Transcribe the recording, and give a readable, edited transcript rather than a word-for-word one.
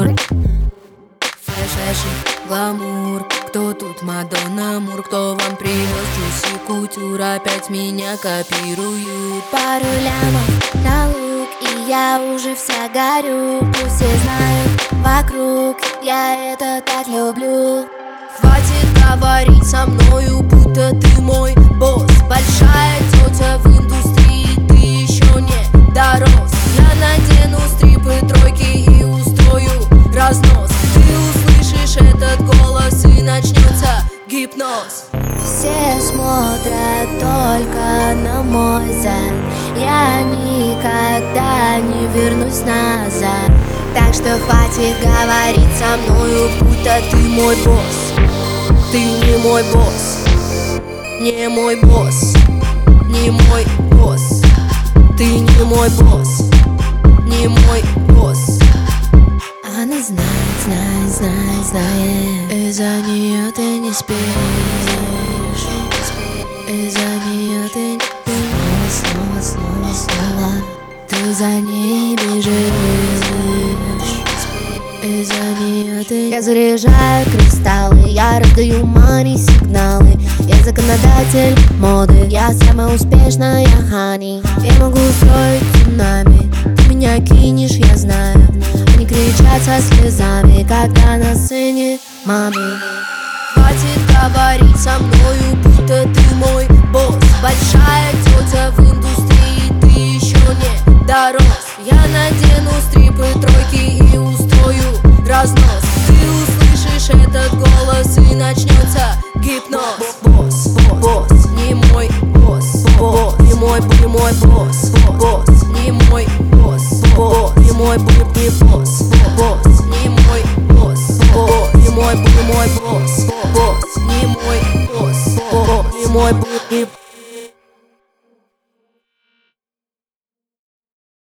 гламур. Фэшн, гламур. Кто тут Мадонна Мур? Кто вам привез Джуси Кутюр? Опять меня копируют. Пару лямов на лук, и я уже вся горю. Пусть все знают вокруг, я это так люблю. Хватит говорить со мною, будто ты мой босс. Большая тетя в индустрии, ты еще не дорос. Я надену стрипы, тройки и устрою разнос. Ты услышишь этот голос и начнется гипноз. Все смотрят только на мой зад. Я никогда не вернусь назад. Так что хватит говорить со мною, будто ты мой босс. Ты не мой босс, не мой босс, не мой босс. Ты не мой босс, не мой босс. Она знает, знает, знает, знает. Из-за нее ты не спишь. Из-за нее ты снова, снова, снова. Ты за ней бежишь. Из-за нее ты. Я заряжаю кристаллы, я раздаю мани-сигналы. Я законодатель моды, я самая успешная хани. Я могу устроить цунами, ты меня кинешь, я знаю. Они кричат со слезами, когда на сцене маме. Хватит говорить со мною, будто ты мой босс. Большая тетя в индустрии, ты еще не дорос. Я надену стрипы, тройки и устрою разнос. Ты услышишь этот голос и начнется гипноз. Босс, босс, не мой босс, босс, не мой босс, босс, не мой босс, босс, не мой босс, босс, не мой босс, босс, не мой босс, босс, не мой босс, босс, не мой